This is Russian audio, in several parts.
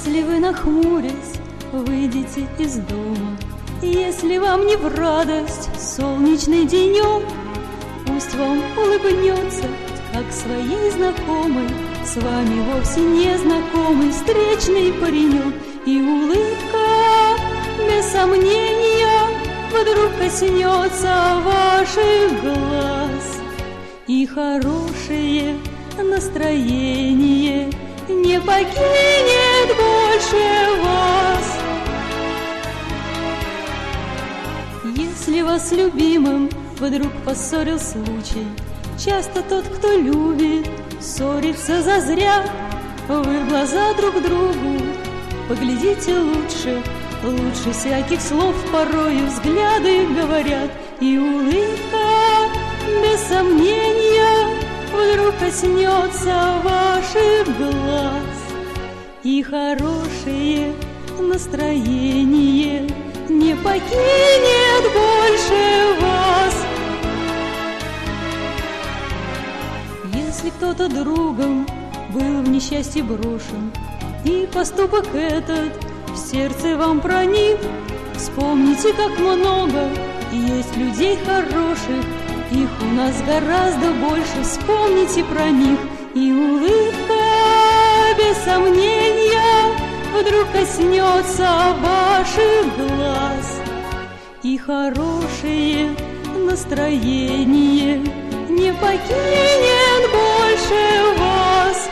Если вы, нахмурясь, выйдете из дома, если вам не в радость солнечный денек, пусть вам улыбнется, как своей знакомой, с вами вовсе не знакомый встречный паренек. И улыбка, без сомнения, вдруг коснется ваших глаз, и хорошее настроение не покинет больше вас. Если вас с любимым вдруг поссорил случай, часто тот, кто любит, ссорится зазря. Вы в глаза друг другу поглядите лучше, лучше всяких слов порою взгляды говорят. И улыбка, без сомнения, вдруг коснется ваших глаз, и хорошее настроение не покинет больше вас. Если кто-то другом был в несчастье брошен, и поступок этот в сердце вам проник, вспомните, как много есть людей хороших, их у нас гораздо больше, вспомните про них. И улыбка, без сомнения, вдруг коснется ваших глаз, и хорошее настроение не покинет больше вас.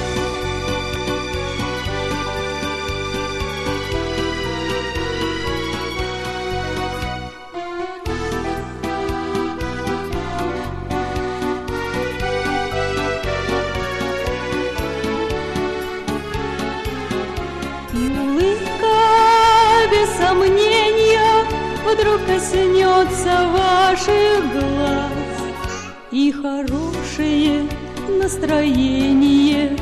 Сомнения вдруг коснется ваших глаз, и хорошее настроение